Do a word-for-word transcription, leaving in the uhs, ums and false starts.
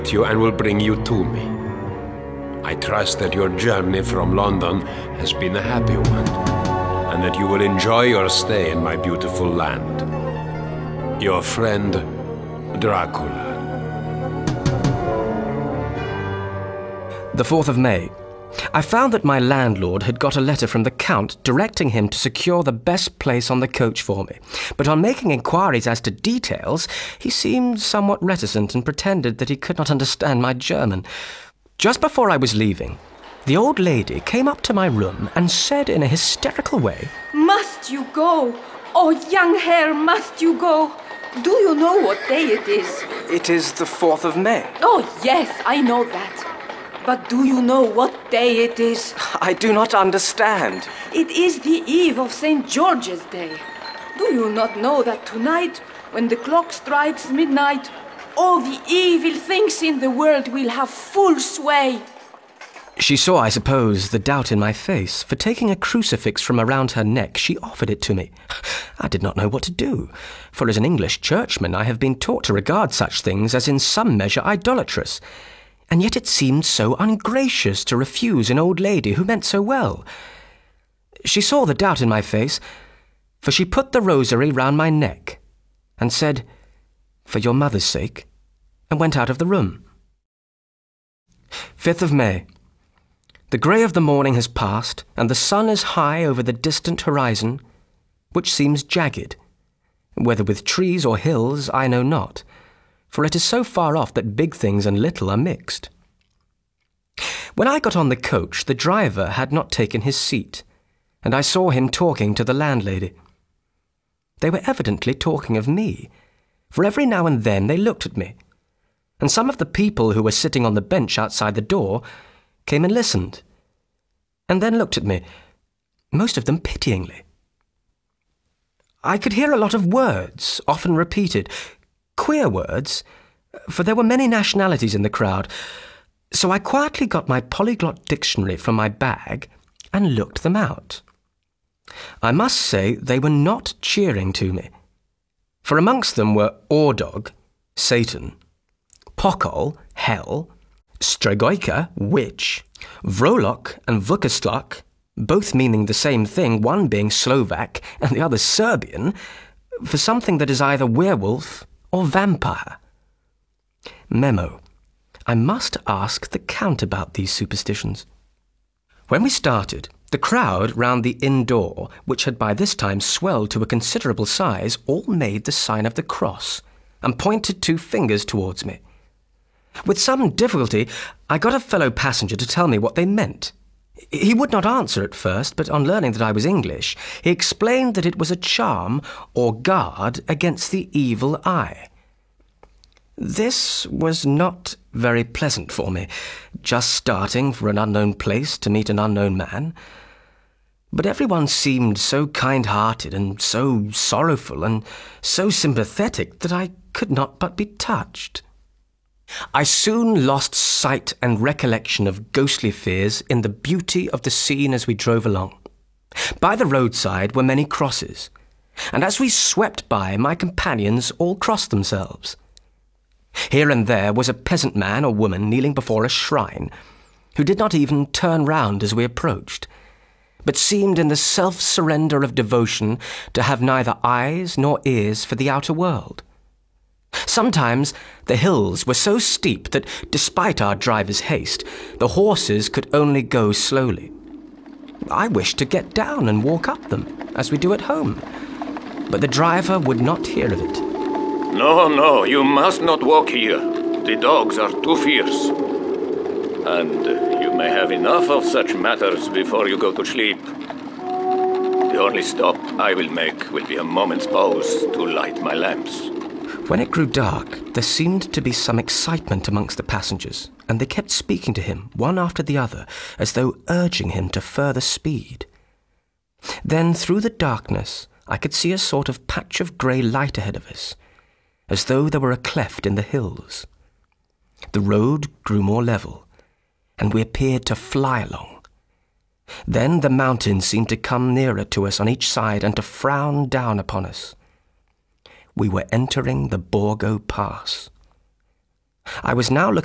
you and will bring you to me. I trust that your journey from London has been a happy one, and that you will enjoy your stay in my beautiful land. Your friend, Dracula. The fourth of May. I found that my landlord had got a letter from the Count directing him to secure the best place on the coach for me. But on making inquiries as to details, he seemed somewhat reticent and pretended that he could not understand my German. Just before I was leaving, the old lady came up to my room and said in a hysterical way, "Must you go? Oh, young Herr, must you go? Do you know what day it is?" "It is the fourth of May. "Oh, yes, I know that. But do you know what day it is?" "I do not understand." "It is the eve of Saint George's Day. Do you not know that tonight, when the clock strikes midnight, all the evil things in the world will have full sway?" She saw, I suppose, the doubt in my face, for taking a crucifix from around her neck, she offered it to me. I did not know what to do, for as an English churchman I have been taught to regard such things as in some measure idolatrous. And yet it seemed so ungracious to refuse an old lady who meant so well. She saw the doubt in my face, for she put the rosary round my neck and said, "For your mother's sake," and went out of the room. fifth of May. The grey of the morning has passed, and the sun is high over the distant horizon, which seems jagged. Whether with trees or hills, I know not, for it is so far off that big things and little are mixed. When I got on the coach, the driver had not taken his seat, and I saw him talking to the landlady. They were evidently talking of me, for every now and then they looked at me, and some of the people who were sitting on the bench outside the door came and listened, and then looked at me, most of them pityingly. I could hear a lot of words, often repeated, queer words, for there were many nationalities in the crowd, so I quietly got my polyglot dictionary from my bag and looked them out. I must say they were not cheering to me, for amongst them were Ordog, Satan, Pokol, Hell, Stregoica, Witch, Vrolok and Vukaslak, both meaning the same thing, one being Slovak and the other Serbian, for something that is either werewolf or vampire. Memo. I must ask the Count about these superstitions. When we started, the crowd round the inn door, which had by this time swelled to a considerable size, all made the sign of the cross and pointed two fingers towards me. With some difficulty, I got a fellow passenger to tell me what they meant. He would not answer at first, but on learning that I was English, he explained that it was a charm or guard against the evil eye. This was not very pleasant for me, just starting for an unknown place to meet an unknown man. But everyone seemed so kind-hearted and so sorrowful and so sympathetic that I could not but be touched. I soon lost sight and recollection of ghostly fears in the beauty of the scene as we drove along. By the roadside were many crosses, and as we swept by, my companions all crossed themselves. Here and there was a peasant man or woman kneeling before a shrine, who did not even turn round as we approached, but seemed in the self-surrender of devotion to have neither eyes nor ears for the outer world. Sometimes the hills were so steep that, despite our driver's haste, the horses could only go slowly. I wished to get down and walk up them, as we do at home, but the driver would not hear of it. "No, no, you must not walk here. The dogs are too fierce. And you may have enough of such matters before you go to sleep. The only stop I will make will be a moment's pause to light my lamps." When it grew dark, there seemed to be some excitement amongst the passengers, and they kept speaking to him, one after the other, as though urging him to further speed. Then, through the darkness, I could see a sort of patch of grey light ahead of us, as though there were a cleft in the hills. The road grew more level, and we appeared to fly along. Then the mountains seemed to come nearer to us on each side and to frown down upon us. We were entering the Borgo Pass. I was now looking